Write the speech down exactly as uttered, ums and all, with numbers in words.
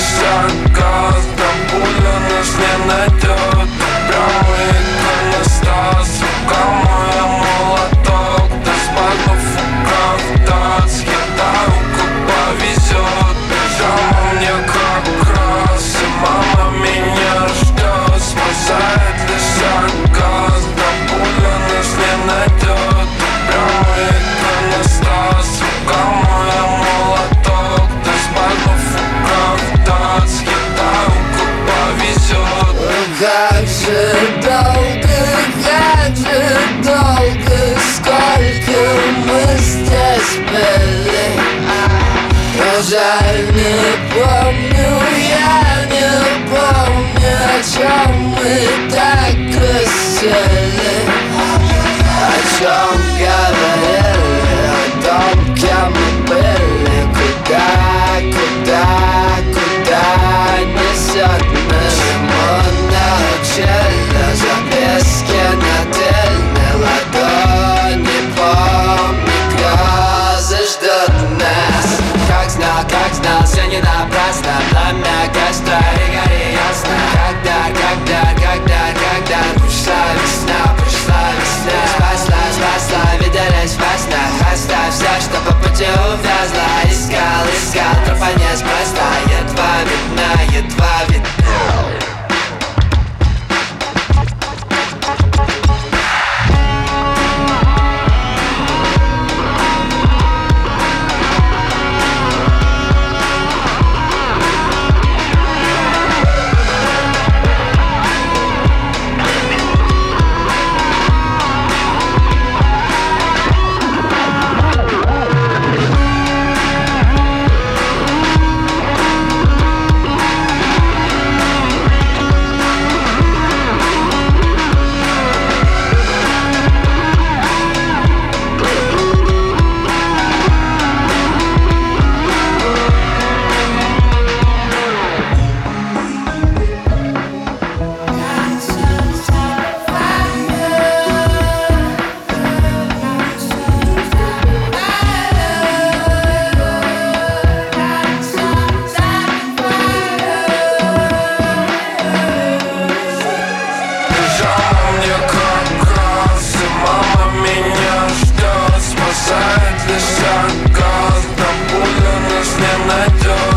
лишь отказ, да пуля нас не найдет. Прямой иконостас, рука моя молоток. Да смогу оправдаться, кидаю, как повезет. Пижама мне как раз, и мама меня ждет. Спасает лишь отказ, да пуля нас не найдет. Прямой иконостас, рука моя молоток. Да смогу оправдаться, кидаю, как повезет. Как же долго, как же долго, сколько мы здесь были. Я жаль не помню, я не помню, о чем мы так грустили. О чем говорили, о том, кем мы были. Куда, куда, куда несет нас лимонная записки на тыльной ладони. Помни, грозы ждут нас. Как знал, как знал, все не напрасно. Пламя костра и гори ясно. Когда, когда, когда, когда пришла весна, пришла весна. Спасла, спасла, виделись во снах. Оставь все, что по пути увязла. Искал, искал, тропа неспроста. Едва видна, едва видна. Спасает лишь отказ, да пуля нас не найдет.